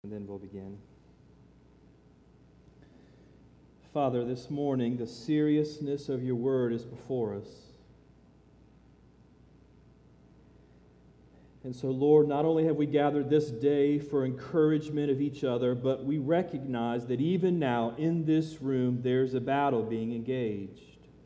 And then we'll begin. Father, this morning, the seriousness of your word is before us. And so, Lord, not only have we gathered this day for encouragement of each other, but we recognize that even now in this room there's a battle being engaged.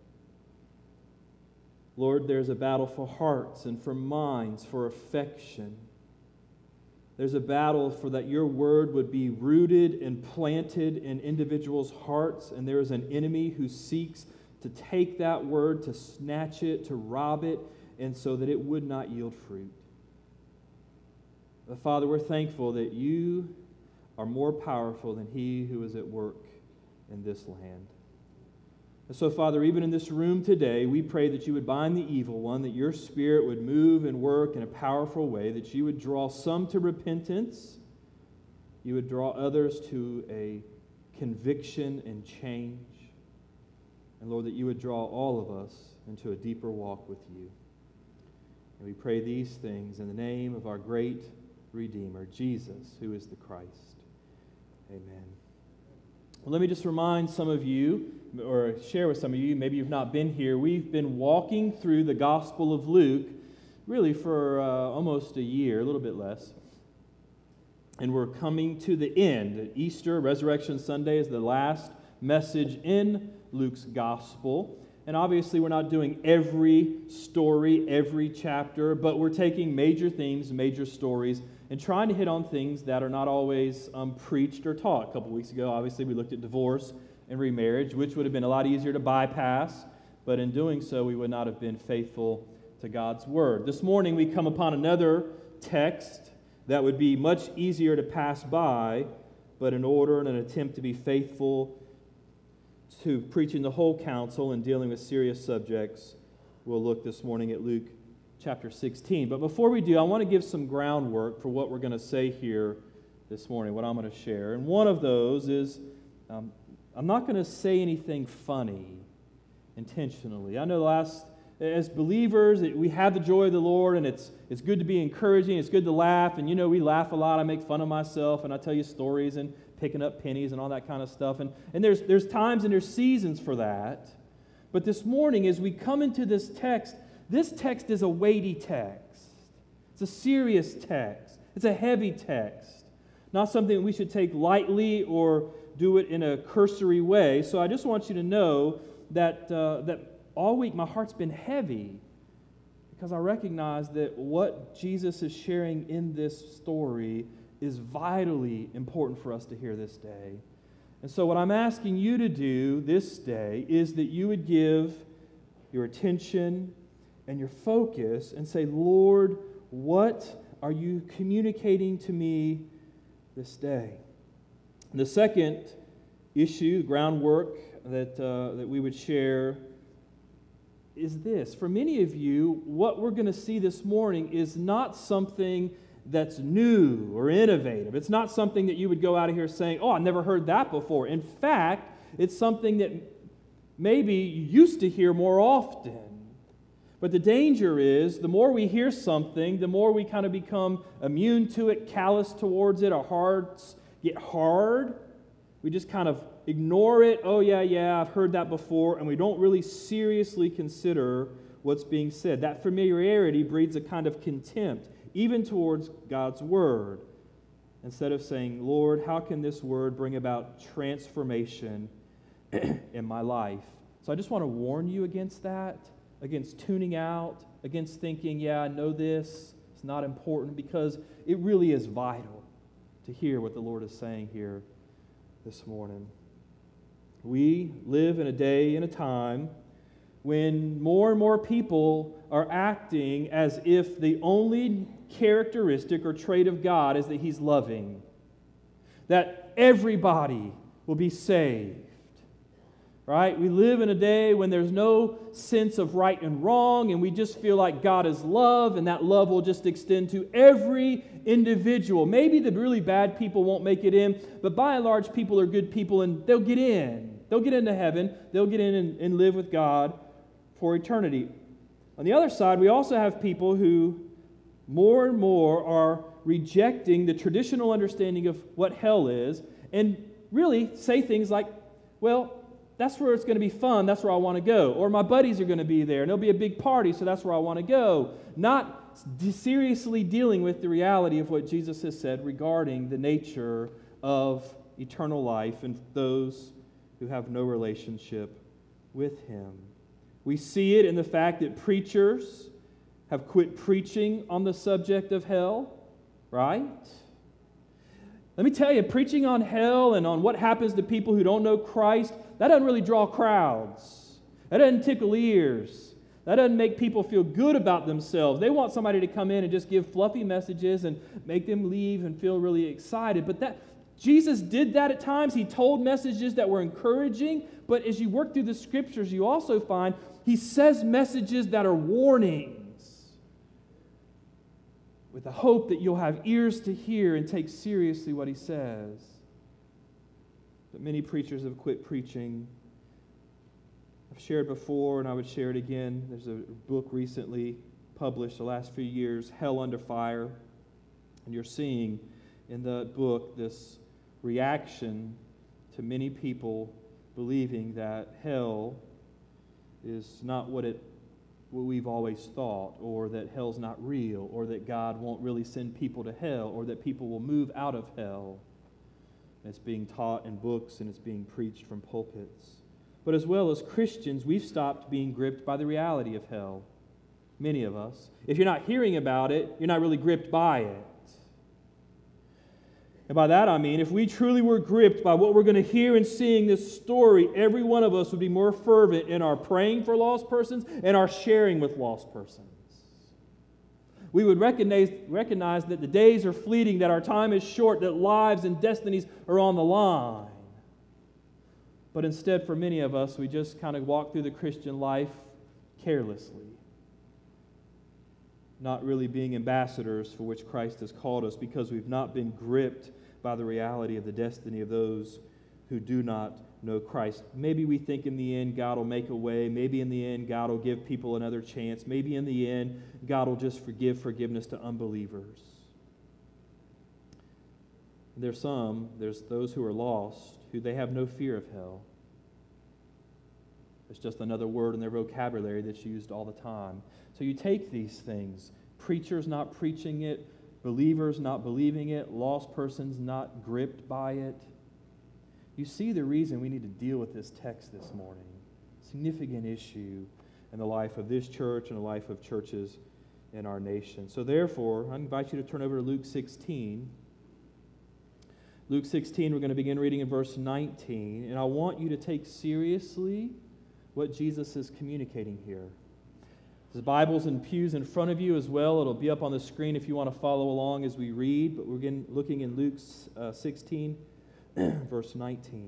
Lord, there's a battle for hearts and for minds, for affection. There's a battle for that your word would be rooted and planted in individuals' hearts, and there is an enemy who seeks to take that word, to snatch it, to rob it, and so that it would not yield fruit. But Father, we're thankful that you are more powerful than he who is at work in this land. And so, Father, even in this room today, we pray that you would bind the evil one, that your Spirit would move and work in a powerful way, that you would draw some to repentance, you would draw others to a conviction and change, and Lord, that you would draw all of us into a deeper walk with you. And we pray these things in the name of our great Redeemer, Jesus, who is the Christ. Amen. Well, let me just remind some of you, or share with some of you, maybe you've not been here, we've been walking through the Gospel of Luke, really for almost a year, a little bit less. And we're coming to the end. Easter, Resurrection Sunday, is the last message in Luke's Gospel. And obviously we're not doing every story, every chapter, but we're taking major themes, major stories, and trying to hit on things that are not always preached or taught. A couple weeks ago, obviously, we looked at divorce and remarriage, which would have been a lot easier to bypass, but in doing so, we would not have been faithful to God's Word. This morning, we come upon another text that would be much easier to pass by, but in order and an attempt to be faithful to preaching the whole counsel and dealing with serious subjects, we'll look this morning at Luke chapter 16. But before we do, I want to give some groundwork for what we're going to say here this morning, what I'm going to share. And one of those is, I'm not going to say anything funny intentionally. I know as believers, we have the joy of the Lord, and it's good to be encouraging, it's good to laugh, and we laugh a lot. I make fun of myself, and I tell you stories and picking up pennies and all that kind of stuff. And there's times and there's seasons for that. But this morning, as we come into this text is a weighty text. It's a serious text. It's a heavy text. Not something we should take lightly or do it in a cursory way. So I just want you to know that all week my heart's been heavy because I recognize that what Jesus is sharing in this story is vitally important for us to hear this day. And so what I'm asking you to do this day is that you would give your attention and your focus and say, Lord, what are you communicating to me this day? And the second issue, groundwork that we would share is this. For many of you, what we're going to see this morning is not something that's new or innovative. It's not something that you would go out of here saying, oh, I never heard that before. In fact, it's something that maybe you used to hear more often. But the danger is, the more we hear something, the more we kind of become immune to it, callous towards it, our hearts get hard. We just kind of ignore it. Oh, yeah, I've heard that before, and we don't really seriously consider what's being said. That familiarity breeds a kind of contempt, even towards God's Word, instead of saying, Lord, how can this Word bring about transformation in my life? So I just want to warn you against that. Against tuning out, against thinking, yeah, I know this, it's not important, because it really is vital to hear what the Lord is saying here this morning. We live in a day and a time when more and more people are acting as if the only characteristic or trait of God is that He's loving, that everybody will be saved. Right? We live in a day when there's no sense of right and wrong, and we just feel like God is love, and that love will just extend to every individual. Maybe the really bad people won't make it in, but by and large, people are good people, and they'll get in. They'll get into heaven. They'll get in and live with God for eternity. On the other side, we also have people who more and more are rejecting the traditional understanding of what hell is and really say things like, well, that's where it's going to be fun, that's where I want to go. Or my buddies are going to be there, and there'll be a big party, so that's where I want to go. Not seriously dealing with the reality of what Jesus has said regarding the nature of eternal life and those who have no relationship with Him. We see it in the fact that preachers have quit preaching on the subject of hell, right? Let me tell you, preaching on hell and on what happens to people who don't know Christ, that doesn't really draw crowds. That doesn't tickle ears. That doesn't make people feel good about themselves. They want somebody to come in and just give fluffy messages and make them leave and feel really excited. But Jesus did that at times. He told messages that were encouraging. But as you work through the Scriptures, you also find He says messages that are warnings, with the hope that you'll have ears to hear and take seriously what He says. But many preachers have quit preaching. I've shared before, and I would share it again. There's a book recently published the last few years, Hell Under Fire. And you're seeing in the book this reaction to many people believing that hell is not what we've always thought, or that hell's not real, or that God won't really send people to hell, or that people will move out of hell. It's being taught in books and it's being preached from pulpits. But as well as Christians, we've stopped being gripped by the reality of hell. Many of us. If you're not hearing about it, you're not really gripped by it. And by that I mean, if we truly were gripped by what we're going to hear and seeing this story, every one of us would be more fervent in our praying for lost persons and our sharing with lost persons. We would recognize that the days are fleeting, that our time is short, that lives and destinies are on the line. But instead, for many of us, we just kind of walk through the Christian life carelessly, not really being ambassadors for which Christ has called us, because we've not been gripped by the reality of the destiny of those who do not know Christ. Maybe we think in the end God will make a way. Maybe in the end God will give people another chance. Maybe in the end God will just give forgiveness to unbelievers. There's those who are lost, who they have no fear of hell. It's just another word in their vocabulary that's used all the time. So you take these things, preachers not preaching it, believers not believing it, lost persons not gripped by it. You see the reason we need to deal with this text this morning. Significant issue in the life of this church and the life of churches in our nation. So therefore, I invite you to turn over to Luke 16. Luke 16, we're going to begin reading in verse 19. And I want you to take seriously what Jesus is communicating here. There's Bibles and pews in front of you as well. It'll be up on the screen if you want to follow along as we read. But we're looking in Luke 16, verse 19.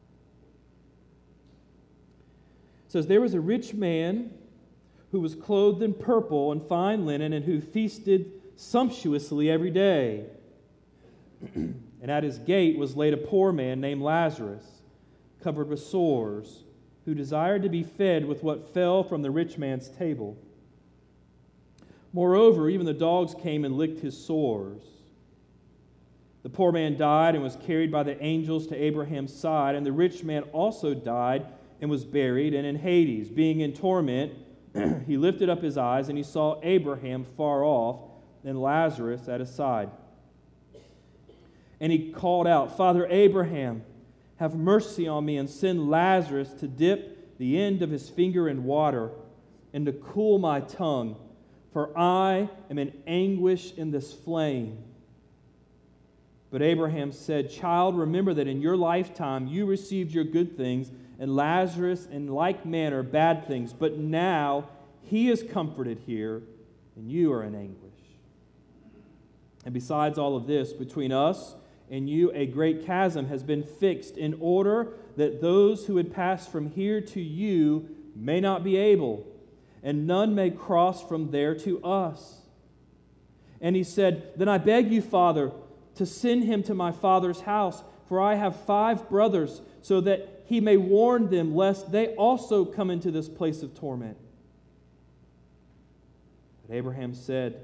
It says, "There was a rich man who was clothed in purple and fine linen, and who feasted sumptuously every day. And at his gate was laid a poor man named Lazarus, covered with sores, who desired to be fed with what fell from the rich man's table. Moreover, even the dogs came and licked his sores. The poor man died and was carried by the angels to Abraham's side, and the rich man also died and was buried, and in Hades, being in torment, he lifted up his eyes, and he saw Abraham far off, and Lazarus at his side. And he called out, 'Father Abraham, have mercy on me, and send Lazarus to dip the end of his finger in water, and to cool my tongue, for I am in anguish in this flame.' But Abraham said, 'Child, remember that in your lifetime you received your good things, and Lazarus in like manner bad things. But now he is comforted here, and you are in anguish. And besides all of this, between us and you a great chasm has been fixed, in order that those who would pass from here to you may not be able, and none may cross from there to us.' And he said, 'Then I beg you, Father, to send him to my father's house, for I have 5 brothers, so that he may warn them, lest they also come into this place of torment.' But Abraham said,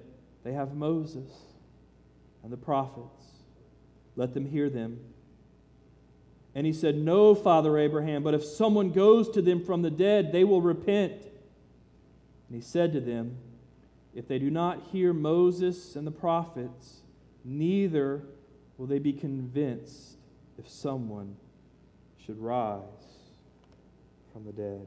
They have Moses and the prophets. Let them hear them. And he said, No, Father Abraham, but if someone goes to them from the dead, they will repent. And he said to them, If they do not hear Moses and the prophets, neither will they be convinced if someone should rise from the dead.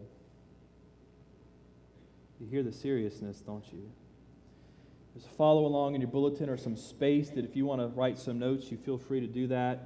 You hear the seriousness, don't you? Just follow along in your bulletin or some space that if you want to write some notes, you feel free to do that.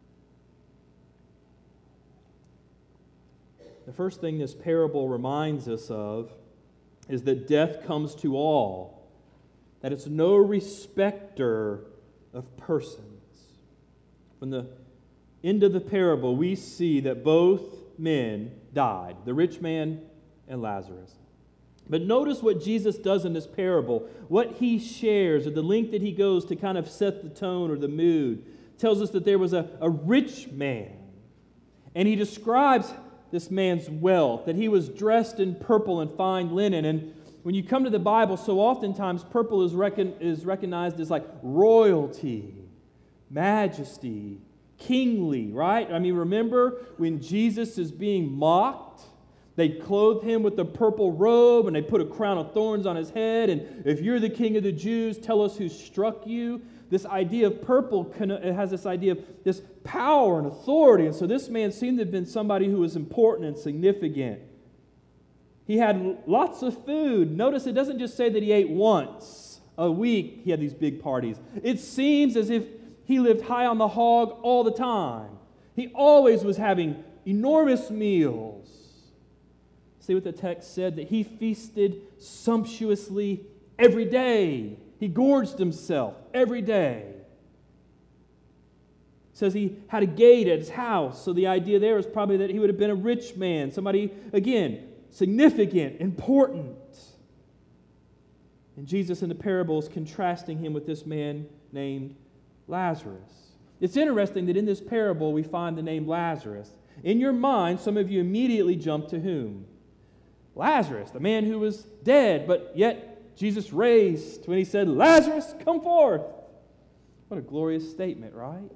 The first thing this parable reminds us of is that death comes to all, that it's no respecter of persons. From the end of the parable, we see that both men died, the rich man and Lazarus. But notice what Jesus does in this parable, what he shares, or the length that he goes to kind of set the tone or the mood, tells us that there was a rich man. And he describes this man's wealth, that he was dressed in purple and fine linen. And when you come to the Bible, so oftentimes purple is recognized as like royalty, majesty, kingly, right? I mean, remember when Jesus is being mocked? They clothed him with the purple robe, and they put a crown of thorns on his head. And if you're the king of the Jews, tell us who struck you. This idea of purple it has this idea of this power and authority. And so this man seemed to have been somebody who was important and significant. He had lots of food. Notice it doesn't just say that he ate once a week. He had these big parties. It seems as if he lived high on the hog all the time. He always was having enormous meals. See what the text said? That he feasted sumptuously every day. He gorged himself every day. It says he had a gate at his house. So the idea there is probably that he would have been a rich man. Somebody, again, significant, important. And Jesus in the parable is contrasting him with this man named Lazarus. It's interesting that in this parable we find the name Lazarus. In your mind, some of you immediately jump to whom? Lazarus, the man who was dead, but yet Jesus raised when he said, Lazarus, come forth. What a glorious statement, right?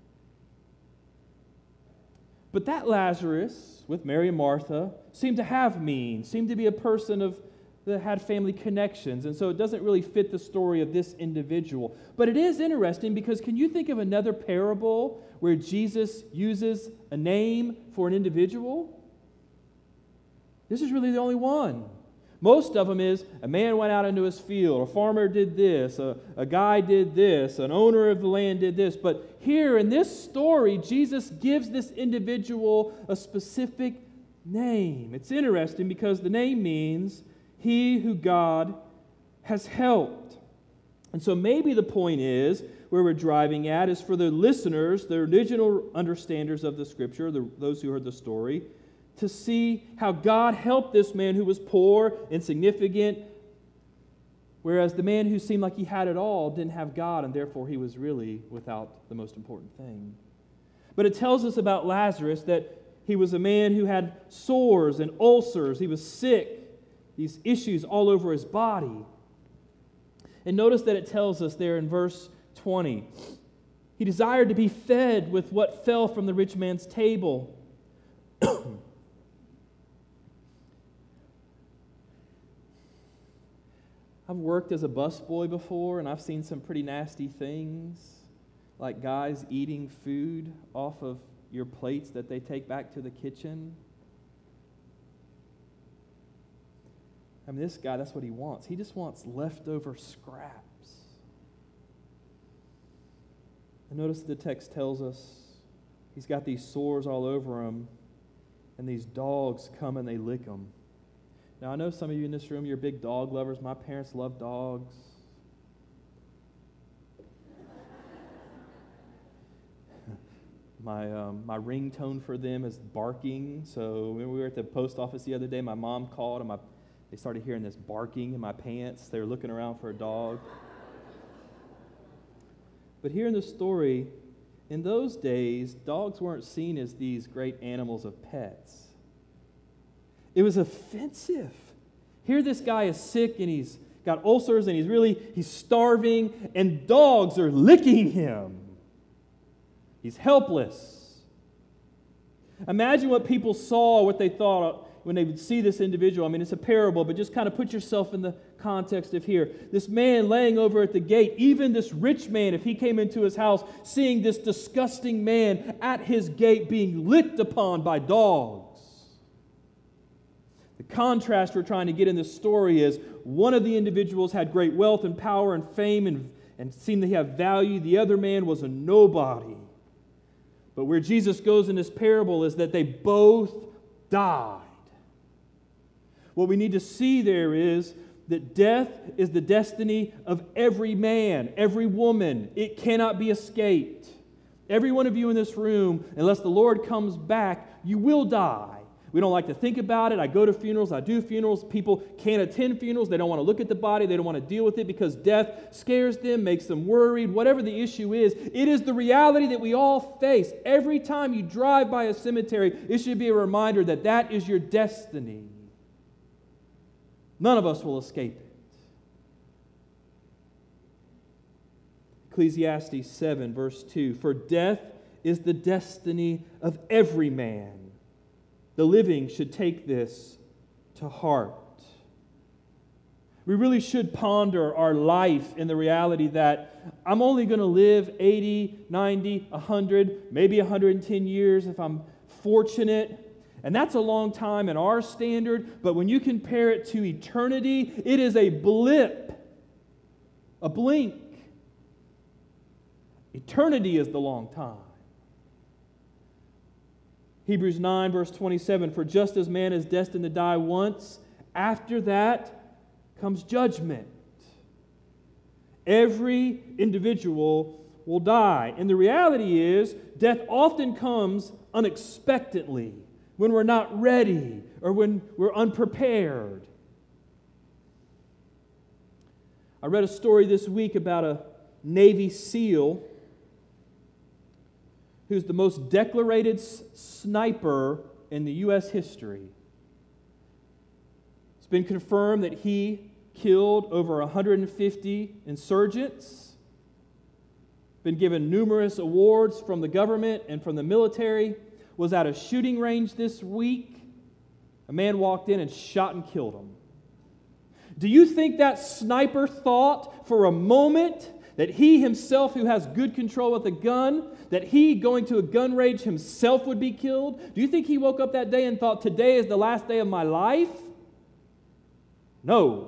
But that Lazarus, with Mary and Martha, seemed to have means, seemed to be a person that had family connections, and so it doesn't really fit the story of this individual. But it is interesting because can you think of another parable where Jesus uses a name for an individual? This is really the only one. Most of them is a man went out into his field, a farmer did this, a guy did this, an owner of the land did this. But here in this story, Jesus gives this individual a specific name. It's interesting because the name means he who God has helped. And so maybe the point is, where we're driving at, is for the listeners, the original understanders of the Scripture, those who heard the story, to see how God helped this man who was poor, insignificant, whereas the man who seemed like he had it all didn't have God, and therefore he was really without the most important thing. But it tells us about Lazarus that he was a man who had sores and ulcers. He was sick, these issues all over his body. And notice that it tells us there in verse 20, he desired to be fed with what fell from the rich man's table. I've worked as a busboy before, and I've seen some pretty nasty things, like guys eating food off of your plates that they take back to the kitchen. I mean, this guy, that's what he wants. He just wants leftover scraps. And notice the text tells us he's got these sores all over him, and these dogs come and they lick him. Now, I know some of you in this room, you're big dog lovers. My parents love dogs. My ringtone for them is barking. So when we were at the post office the other day, my mom called, and they started hearing this barking in my pants. They were looking around for a dog. But here in the story, in those days, dogs weren't seen as these great animals of pets. It was offensive. Here this guy is sick and he's got ulcers and he's starving, and dogs are licking him. He's helpless. Imagine what people saw, what they thought when they would see this individual. I mean, it's a parable, but just kind of put yourself in the context of here. This man laying over at the gate, even this rich man, if he came into his house, seeing this disgusting man at his gate being licked upon by dogs. The contrast we're trying to get in this story is one of the individuals had great wealth and power and fame and seemed to have value. The other man was a nobody. But where Jesus goes in this parable is that they both died. What we need to see there is that death is the destiny of every man, every woman. It cannot be escaped. Every one of you in this room, unless the Lord comes back, you will die. We don't like to think about it. I go to funerals. I do funerals. People can't attend funerals. They don't want to look at the body. They don't want to deal with it because death scares them, makes them worried. Whatever the issue is, it is the reality that we all face. Every time you drive by a cemetery, it should be a reminder that that is your destiny. None of us will escape it. Ecclesiastes 7, verse 2, "For death is the destiny of every man. The living should take this to heart." We really should ponder our life in the reality that I'm only going to live 80, 90, 100, maybe 110 years if I'm fortunate. And that's a long time in our standard, but when you compare it to eternity, it is a blip, a blink. Eternity is the long time. Hebrews 9, verse 27, "For just as man is destined to die once, after that comes judgment." Every individual will die. And the reality is, death often comes unexpectedly, when we're not ready or when we're unprepared. I read a story this week about a Navy SEAL who's the most decorated sniper in the U.S. history. It's been confirmed that he killed over 150 insurgents, been given numerous awards from the government and from the military, was at a shooting range this week. A man walked in and shot and killed him. Do you think that sniper thought for a moment that he himself, who has good control with a gun, that he going to a gun range himself would be killed? Do you think he woke up that day and thought, today is the last day of my life? No.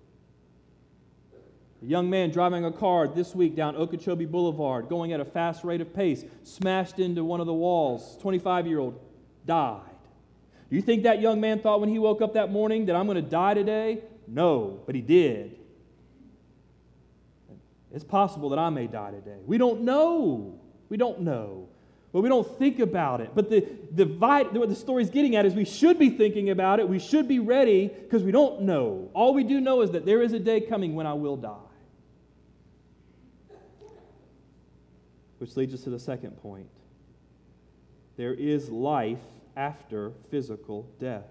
A young man driving a car this week down Okeechobee Boulevard, going at a fast rate of pace, smashed into one of the walls. 25-year-old died. Do you think that young man thought when he woke up that morning that I'm going to die today? No, but he did. It's possible that I may die today. We don't know. We don't know. But we don't think about it. But what the story's getting at is we should be thinking about it. We should be ready because we don't know. All we do know is that there is a day coming when I will die. Which leads us to the second point. There is life after physical death.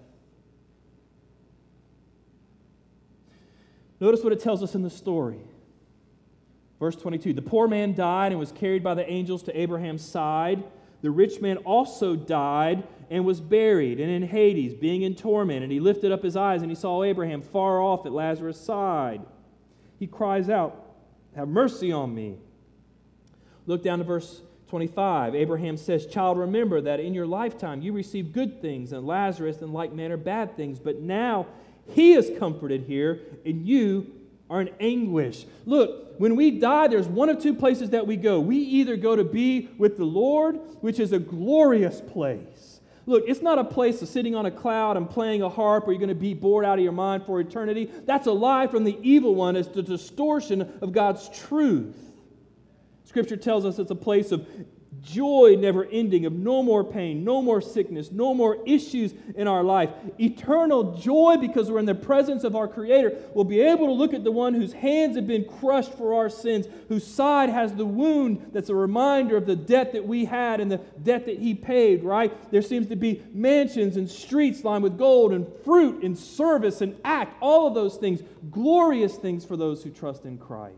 Notice what it tells us in the story. Verse 22, "The poor man died and was carried by the angels to Abraham's side. The rich man also died and was buried, and in Hades, being in torment. And he lifted up his eyes, and he saw Abraham far off at Lazarus' side. He cries out, 'Have mercy on me.'" Look down to verse 25. Abraham says, "Child, remember that in your lifetime you received good things, and Lazarus in like manner bad things. But now he is comforted here, and you are in anguish." Look, when we die, there's one of two places that we go. We either go to be with the Lord, which is a glorious place. Look, it's not a place of sitting on a cloud and playing a harp where you're going to be bored out of your mind for eternity. That's a lie from the evil one. It's the distortion of God's truth. Scripture tells us it's a place of Joy never ending, of no more pain, no more sickness, no more issues in our life. Eternal joy because we're in the presence of our Creator. We'll be able to look at the one whose hands have been crushed for our sins, whose side has the wound that's a reminder of the debt that we had and the debt that He paid, right? There seems to be mansions and streets lined with gold and fruit and service and act, all of those things, glorious things for those who trust in Christ.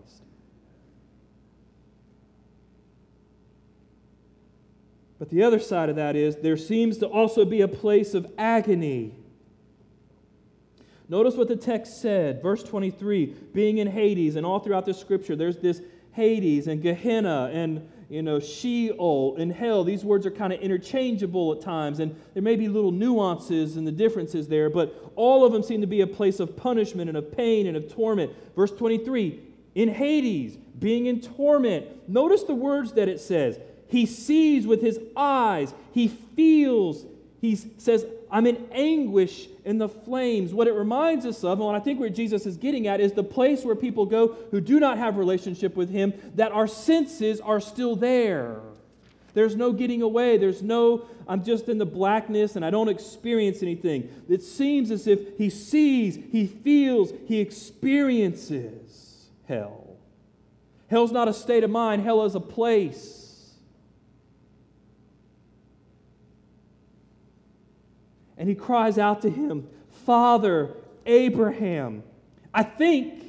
But the other side of that is there seems to also be a place of agony. Notice what the text said, verse 23, being in Hades, and all throughout the Scripture, there's this Hades and Gehenna and Sheol and hell. These words are kind of interchangeable at times, and there may be little nuances and the differences there, but all of them seem to be a place of punishment and of pain and of torment. Verse 23, in Hades, being in torment. Notice the words that it says. He sees with his eyes. He feels. He says, I'm in anguish in the flames. What it reminds us of, and what I think where Jesus is getting at, is the place where people go who do not have a relationship with Him, that our senses are still there. There's no getting away. There's no, I'm just in the blackness and I don't experience anything. It seems as if he sees, he feels, he experiences hell. Hell's not a state of mind. Hell is a place. And he cries out to him, Father, Abraham. I think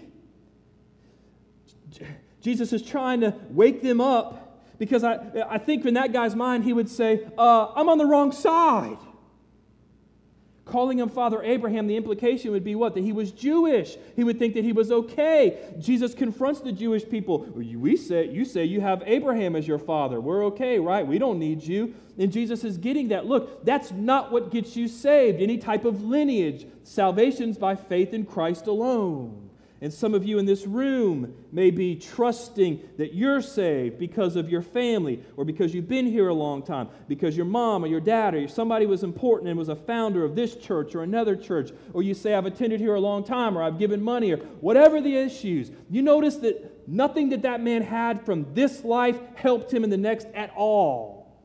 Jesus is trying to wake them up, because I think in that guy's mind he would say, I'm on the wrong side. Calling him Father Abraham, the implication would be what? That he was Jewish. He would think that he was okay. Jesus confronts the Jewish people. You say you have Abraham as your father. We're okay, right? We don't need you. And Jesus is getting that. Look, that's not what gets you saved. Any type of lineage. Salvation's by faith in Christ alone. And some of you in this room may be trusting that you're saved because of your family, or because you've been here a long time, because your mom or your dad or somebody was important and was a founder of this church or another church, or you say, I've attended here a long time, or I've given money, or whatever the issues. You notice that nothing that man had from this life helped him in the next at all.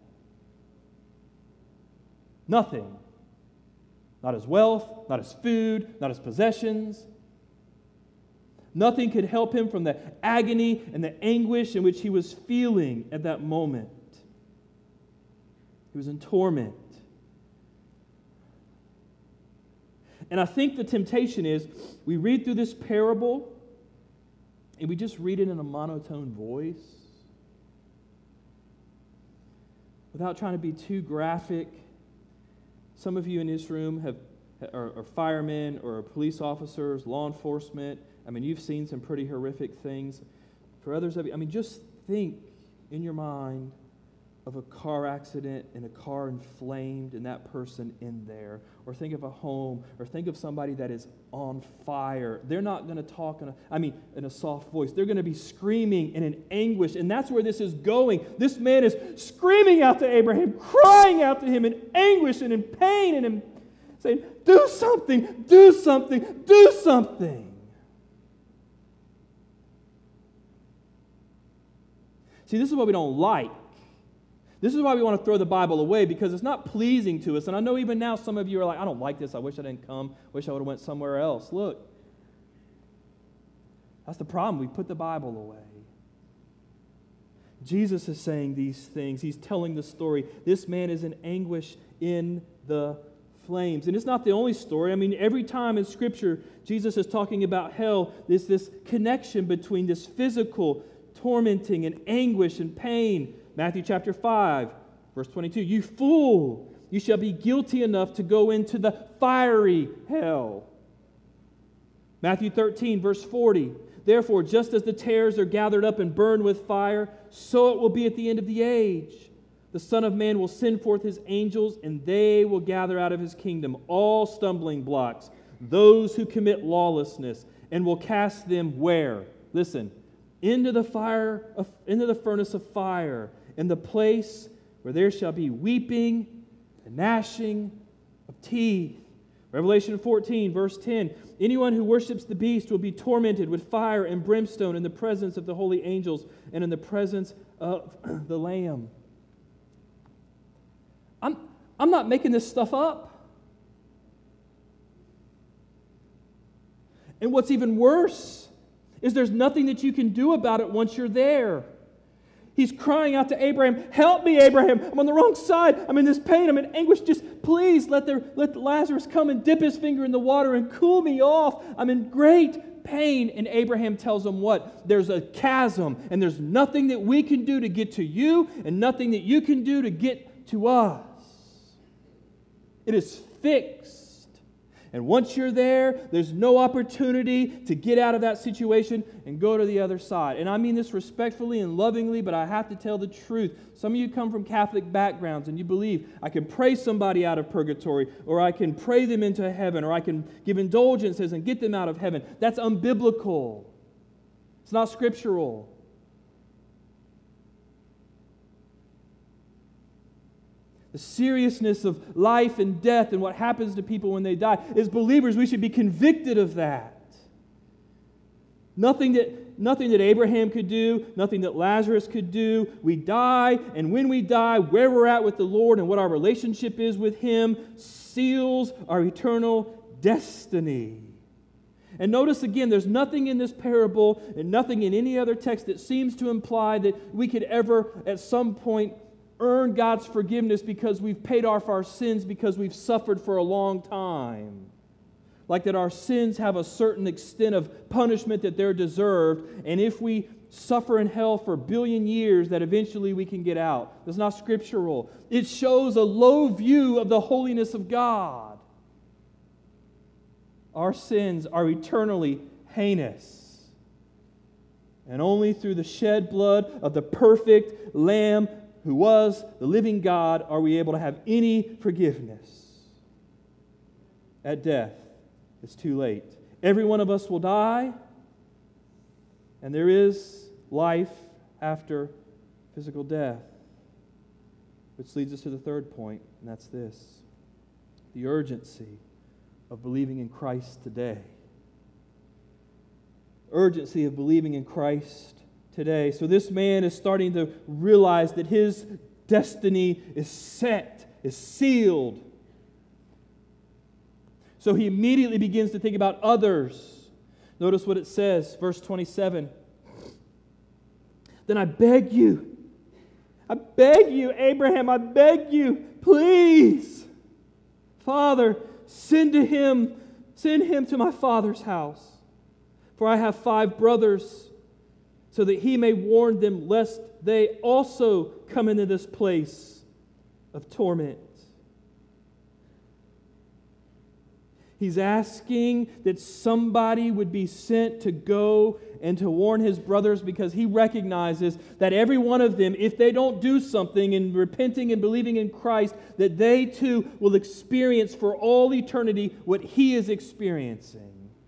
Nothing. Not his wealth, not his food, not his possessions. Nothing could help him from the agony and the anguish in which he was feeling at that moment. He was in torment. And I think the temptation is we read through this parable and we just read it in a monotone voice without trying to be too graphic. Some of you in this room are firemen or police officers, law enforcement. I mean, you've seen some pretty horrific things. For others of you, just think in your mind of a car accident and a car inflamed and that person in there. Or think of a home, or think of somebody that is on fire. They're not going to talk in a soft voice. They're going to be screaming and in anguish. And that's where this is going. This man is screaming out to Abraham, crying out to him in anguish and in pain and in saying, do something, do something, do something. See, this is what we don't like. This is why we want to throw the Bible away, because it's not pleasing to us. And I know even now some of you are like, I don't like this. I wish I didn't come. Wish I would have went somewhere else. Look, that's the problem. We put the Bible away. Jesus is saying these things. He's telling the story. This man is in anguish in the flames. And it's not the only story. Every time in Scripture Jesus is talking about hell, there's this connection between this physical tormenting and anguish and pain. Matthew chapter 5, verse 22, you fool, you shall be guilty enough to go into the fiery hell. Matthew 13, verse 40, therefore, just as the tares are gathered up and burned with fire, so it will be at the end of the age. The Son of Man will send forth His angels, and they will gather out of His kingdom all stumbling blocks, those who commit lawlessness, and will cast them where? Listen, into the furnace of fire, in the place where there shall be weeping and gnashing of teeth. Revelation 14, verse 10, anyone who worships the beast will be tormented with fire and brimstone in the presence of the holy angels and in the presence of the Lamb. I'm not making this stuff up. And what's even worse is there's nothing that you can do about it once you're there. He's crying out to Abraham, help me, Abraham. I'm on the wrong side. I'm in this pain. I'm in anguish. Just please let Lazarus come and dip his finger in the water and cool me off. I'm in great pain. And Abraham tells him what? There's a chasm, and there's nothing that we can do to get to you and nothing that you can do to get to us. It is fixed. And once you're there, there's no opportunity to get out of that situation and go to the other side. And I mean this respectfully and lovingly, but I have to tell the truth. Some of you come from Catholic backgrounds and you believe I can pray somebody out of purgatory, or I can pray them into heaven, or I can give indulgences and get them out of heaven. That's unbiblical. It's not scriptural. The seriousness of life and death and what happens to people when they die. As believers, we should be convicted of that. Nothing that Abraham could do, nothing that Lazarus could do. We die, and when we die, where we're at with the Lord and what our relationship is with Him seals our eternal destiny. And notice again, there's nothing in this parable and nothing in any other text that seems to imply that we could ever, at some point, earn God's forgiveness because we've paid off our sins because we've suffered for a long time. Like that our sins have a certain extent of punishment that they're deserved, and if we suffer in hell for a billion years, that eventually we can get out. That's not scriptural. It shows a low view of the holiness of God. Our sins are eternally heinous. And only through the shed blood of the perfect Lamb who was the living God, are we able to have any forgiveness. At death, it's too late. Every one of us will die, and there is life after physical death. Which leads us to the third point, and that's this: the urgency of believing in Christ today. Urgency of believing in Christ today. So this man is starting to realize that his destiny is set, is sealed. So he immediately begins to think about others. Notice what it says, verse 27. Then I beg you, Abraham, I beg you, please, Father, send him to my father's house. For I have 5 brothers, so that he may warn them, lest they also come into this place of torment. He's asking that somebody would be sent to go and to warn his brothers, because he recognizes that every one of them, if they don't do something in repenting and believing in Christ, that they too will experience for all eternity what he is experiencing.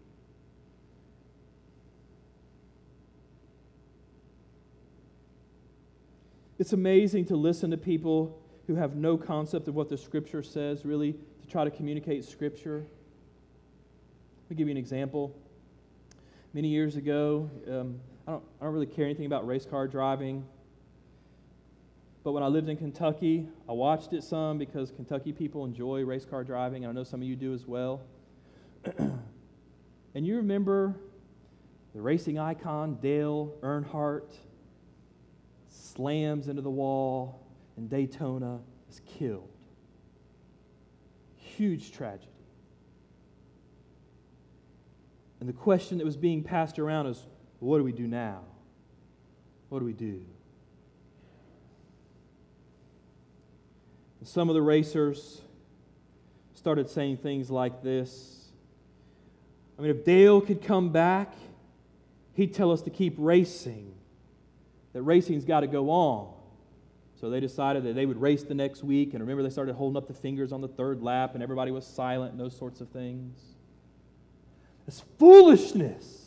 It's amazing to listen to people who have no concept of what the Scripture says, really, to try to communicate Scripture. Let me give you an example. Many years ago, I don't really care anything about race car driving, but when I lived in Kentucky, I watched it some because Kentucky people enjoy race car driving, and I know some of you do as well. And you remember the racing icon Dale Earnhardt slams into the wall, and Daytona is killed. Huge tragedy. And the question that was being passed around is, what do we do now? What do we do? And some of the racers started saying things like this. I mean, if Dale could come back, he'd tell us to keep racing. That racing's got to go on. So they decided that they would race the next week. And remember, they started holding up the fingers on the 3rd lap, and everybody was silent and those sorts of things. It's foolishness.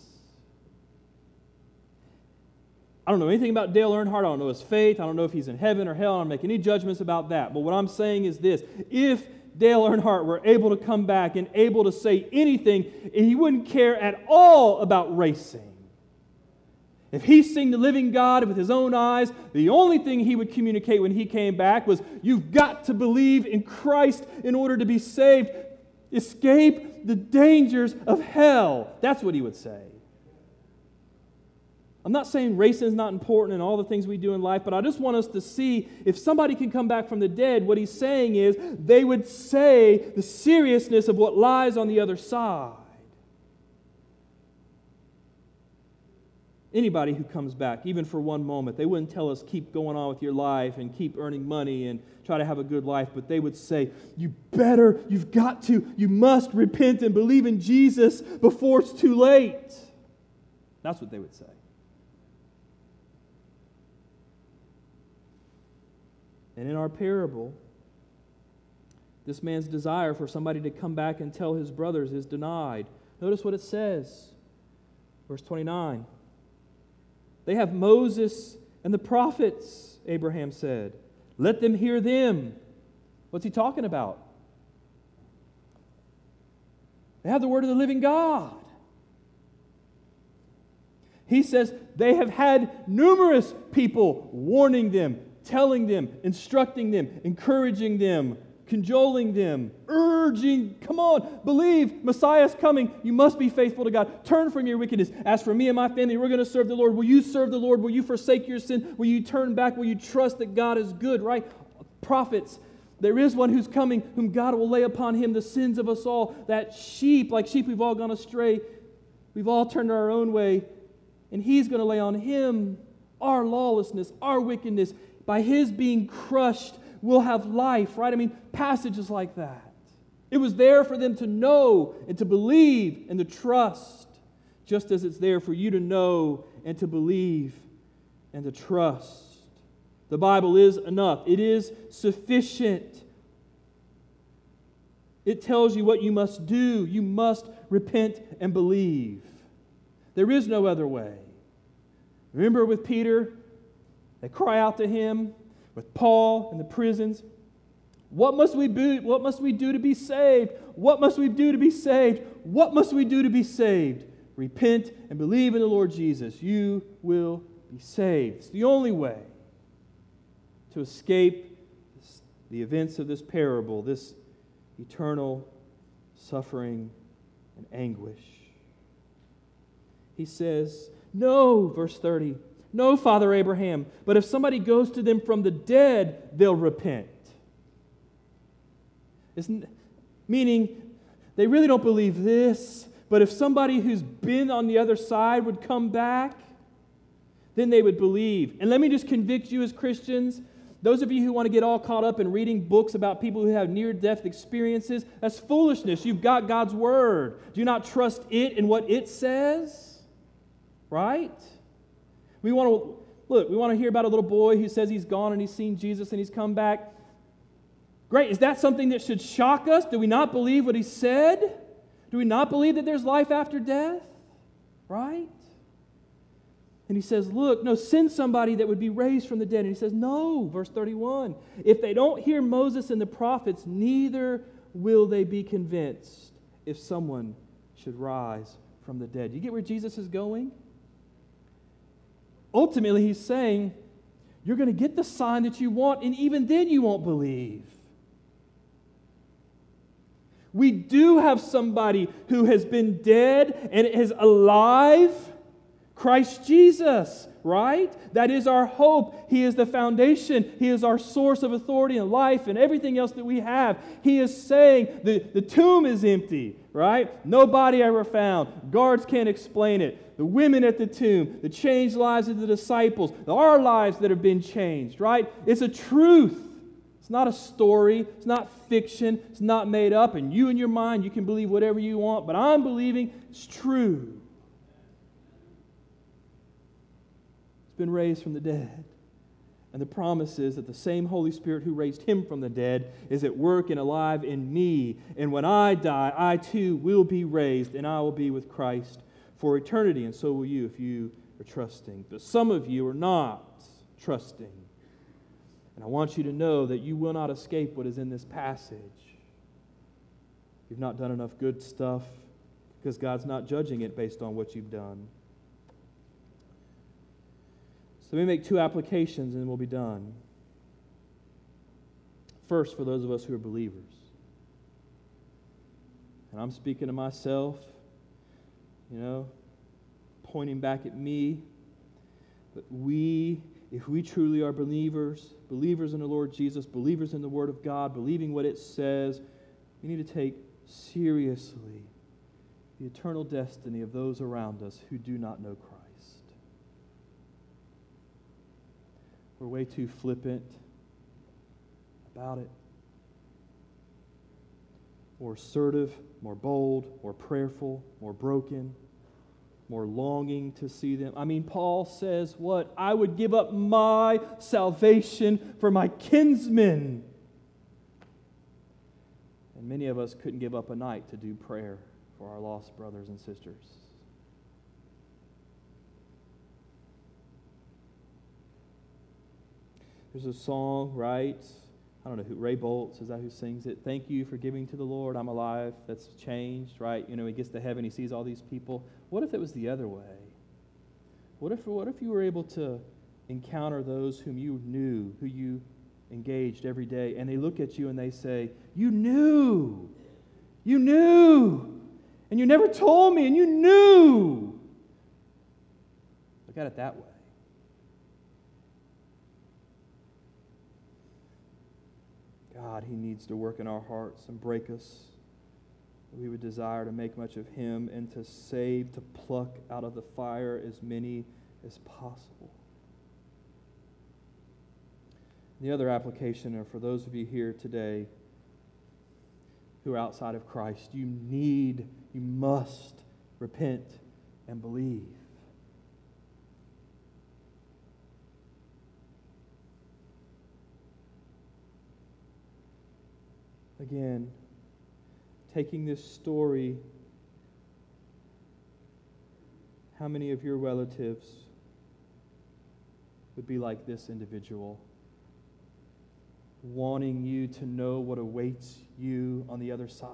I don't know anything about Dale Earnhardt. I don't know his faith. I don't know if he's in heaven or hell. I don't make any judgments about that. But what I'm saying is this: if Dale Earnhardt were able to come back and able to say anything, he wouldn't care at all about racing. If he's seen the living God with his own eyes, the only thing he would communicate when he came back was, you've got to believe in Christ in order to be saved. Escape the dangers of hell. That's what he would say. I'm not saying racism is not important in all the things we do in life, but I just want us to see if somebody can come back from the dead, what he's saying is they would say the seriousness of what lies on the other side. Anybody who comes back, even for one moment, they wouldn't tell us keep going on with your life and keep earning money and try to have a good life, but they would say, you've got to, you must repent and believe in Jesus before it's too late. That's what they would say. And in our parable, this man's desire for somebody to come back and tell his brothers is denied. Notice what it says. Verse 29. They have Moses and the prophets, Abraham said. Let them hear them. What's he talking about? They have the word of the living God. He says they have had numerous people warning them, telling them, instructing them, encouraging them, cajoling them, urging, come on, believe, Messiah's coming. You must be faithful to God. Turn from your wickedness. As for me and my family, we're going to serve the Lord. Will you serve the Lord? Will you forsake your sin? Will you turn back? Will you trust that God is good, right? Prophets, there is one who's coming, whom God will lay upon him the sins of us all. That sheep, like sheep, we've all gone astray. We've all turned our own way. And he's going to lay on him our lawlessness, our wickedness. By his being crushed, we'll have life, right? I mean, passages like that. It was there for them to know and to believe and to trust, just as it's there for you to know and to believe and to trust. The Bible is enough. It is sufficient. It tells you what you must do. You must repent and believe. There is no other way. Remember with Peter, they cry out to him. With Paul in the prisons, what must we do? What must we do to be saved? What must we do to be saved? What must we do to be saved? Repent and believe in the Lord Jesus. You will be saved. It's the only way to escape the events of this parable, this eternal suffering and anguish. He says, no, verse 30, no, Father Abraham, but if somebody goes to them from the dead, they'll repent. Meaning, they really don't believe this, but if somebody who's been on the other side would come back, then they would believe. And let me just convict you as Christians, those of you who want to get all caught up in reading books about people who have near-death experiences, that's foolishness. You've got God's Word. Do you not trust it and what it says? Right? We want to hear about a little boy who says he's gone and he's seen Jesus and he's come back. Great. Is that something that should shock us? Do we not believe what he said? Do we not believe that there's life after death? Right? And he says, look, no, send somebody that would be raised from the dead. And he says, no, verse 31, if they don't hear Moses and the prophets, neither will they be convinced if someone should rise from the dead. You get where Jesus is going? Ultimately, he's saying, you're going to get the sign that you want, and even then you won't believe. We do have somebody who has been dead and is alive, Christ Jesus, right? That is our hope. He is the foundation. He is our source of authority and life and everything else that we have. He is saying the tomb is empty, right? No body ever found. Guards can't explain it. The women at the tomb, the changed lives of the disciples, our lives that have been changed, right? It's a truth. It's not a story. It's not fiction. It's not made up. And you in your mind, you can believe whatever you want, but I'm believing it's true. It's been raised from the dead. And the promise is that the same Holy Spirit who raised him from the dead is at work and alive in me. And when I die, I too will be raised, and I will be with Christ for eternity, and so will you if you are trusting. But some of you are not trusting. And I want you to know that you will not escape what is in this passage. You've not done enough good stuff because God's not judging it based on what you've done. So let me make two applications and then we'll be done. First, for those of us who are believers. And I'm speaking to myself, pointing back at me. But if we truly are believers in the Lord Jesus, believers in the Word of God, believing what it says, we need to take seriously the eternal destiny of those around us who do not know Christ. We're way too flippant about it. More assertive, more bold, more prayerful, more broken, more longing to see them. I mean, Paul says what? I would give up my salvation for my kinsmen. And many of us couldn't give up a night to do prayer for our lost brothers and sisters. There's a song, right? I don't know who, Ray Boltz, is that who sings it? Thank you for giving to the Lord, I'm alive. That's changed, right? He gets to heaven, he sees all these people. What if it was the other way? What if you were able to encounter those whom you knew, who you engaged every day, and they look at you and they say, you knew, and you never told me, and you knew. Look at it that way. God, He needs to work in our hearts and break us. We would desire to make much of Him and to save, to pluck out of the fire as many as possible. The other application are for those of you here today who are outside of Christ. You must repent and believe. Again, taking this story, how many of your relatives would be like this individual, wanting you to know what awaits you on the other side?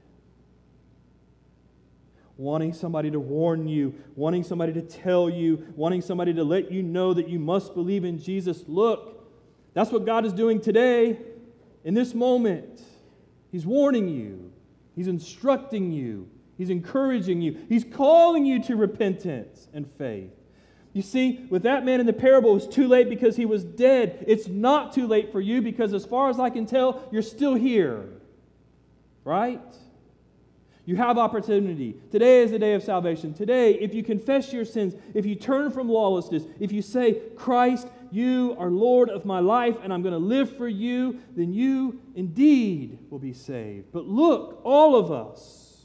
Wanting somebody to warn you, wanting somebody to tell you, wanting somebody to let you know that you must believe in Jesus. Look, that's what God is doing today, in this moment. He's warning you. He's instructing you. He's encouraging you. He's calling you to repentance and faith. You see, with that man in the parable, it was too late because he was dead. It's not too late for you because as far as I can tell, you're still here. Right? You have opportunity. Today is the day of salvation. Today, if you confess your sins, if you turn from lawlessness, if you say, Christ, you are Lord of my life and I'm going to live for you, then you indeed will be saved. But look, all of us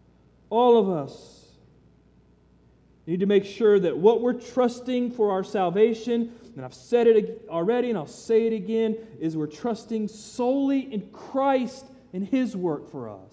need to make sure that what we're trusting for our salvation, and I've said it already and I'll say it again, is we're trusting solely in Christ and His work for us.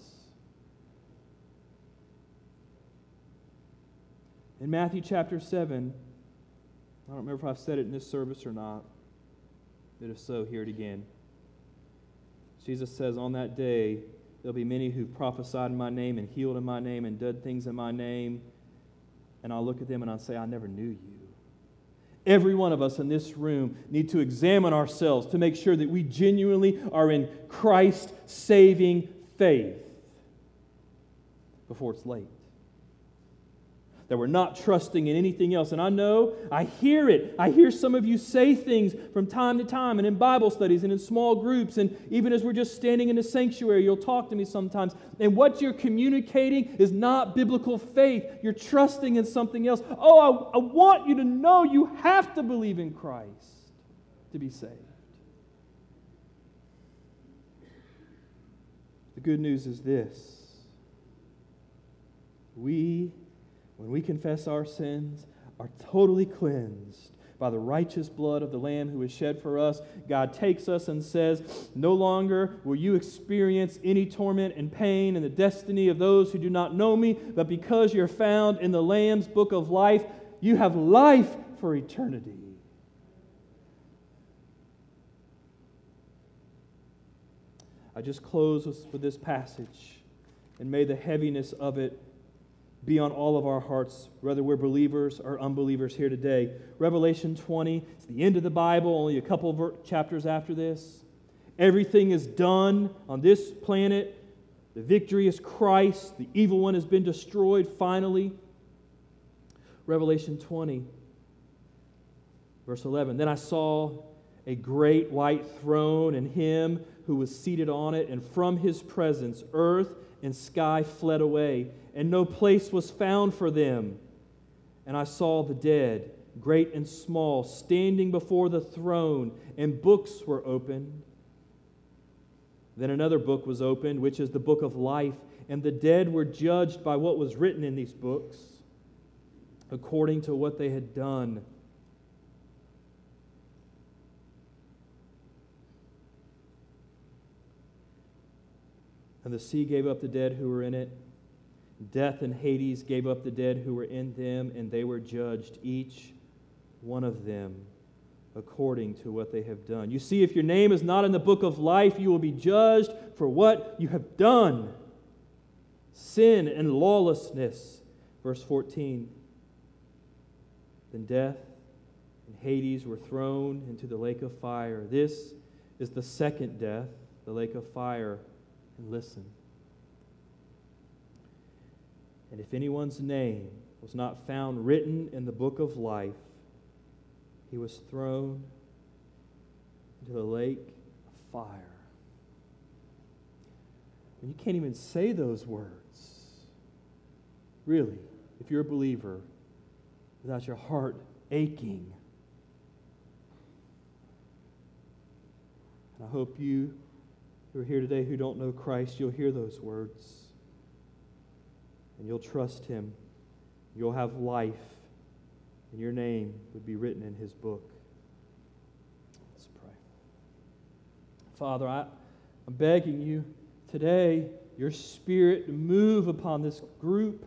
In Matthew chapter 7, I don't remember if I've said it in this service or not, but if so, hear it again. Jesus says, on that day, there'll be many who've prophesied in my name and healed in my name and done things in my name, and I'll look at them and I'll say, I never knew you. Every one of us in this room need to examine ourselves to make sure that we genuinely are in Christ-saving faith before it's late. That we're not trusting in anything else. And I hear it. I hear some of you say things from time to time and in Bible studies and in small groups. And even as we're just standing in the sanctuary, you'll talk to me sometimes. And what you're communicating is not biblical faith. You're trusting in something else. Oh, I want you to know you have to believe in Christ to be saved. The good news is this. When we confess our sins, are totally cleansed by the righteous blood of the Lamb who was shed for us. God takes us and says, no longer will you experience any torment and pain in the destiny of those who do not know me, but because you're found in the Lamb's book of life, you have life for eternity. I just close with this passage, and may the heaviness of it be on all of our hearts, whether we're believers or unbelievers here today. Revelation 20, it's the end of the Bible, only a couple of chapters after this. Everything is done on this planet. The victory is Christ. The evil one has been destroyed finally. Revelation 20, verse 11. Then I saw a great white throne and him who was seated on it, and from his presence earth and sky fled away, and no place was found for them. And I saw the dead, great and small, standing before the throne, and books were opened. Then another book was opened, which is the book of life, and the dead were judged by what was written in these books, according to what they had done. And the sea gave up the dead who were in it. Death and Hades gave up the dead who were in them, and they were judged, each one of them, according to what they have done. You see, if your name is not in the book of life, you will be judged for what you have done. Sin and lawlessness. Verse 14. Then death and Hades were thrown into the lake of fire. This is the second death, the lake of fire. And listen. And if anyone's name was not found written in the book of life, he was thrown into the lake of fire. And you can't even say those words, really, if you're a believer, without your heart aching. And I hope you who are here today who don't know Christ, you'll hear those words, and you'll trust Him. You'll have life, and your name would be written in His book. Let's pray. Father, I'm begging you today, your Spirit to move upon this group.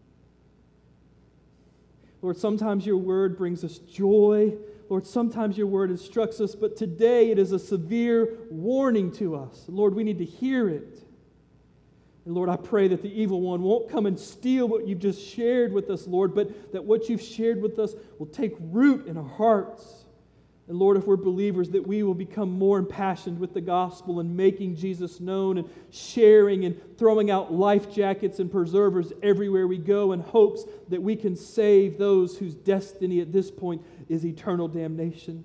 Lord, sometimes your word brings us joy. Lord, sometimes your word instructs us, but today it is a severe warning to us. Lord, we need to hear it. And Lord, I pray that the evil one won't come and steal what you've just shared with us, Lord, but that what you've shared with us will take root in our hearts. And Lord, if we're believers, that we will become more impassioned with the gospel and making Jesus known and sharing and throwing out life jackets and preservers everywhere we go in hopes that we can save those whose destiny at this point is eternal damnation.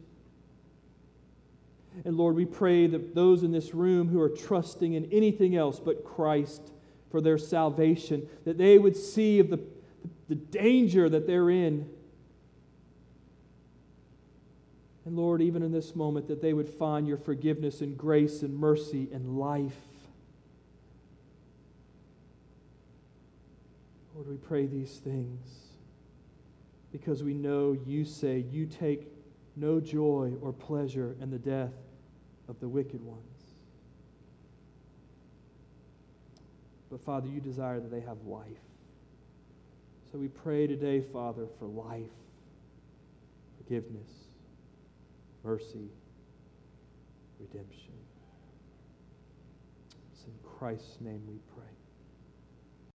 And Lord, we pray that those in this room who are trusting in anything else but Christ for their salvation, that they would see of the danger that they're in. And Lord, even in this moment, that they would find your forgiveness and grace and mercy and life. Lord, we pray these things because we know you say you take no joy or pleasure in the death of the wicked ones. But Father, you desire that they have life. So we pray today, Father, for life, forgiveness, mercy, redemption. It's in Christ's name we pray.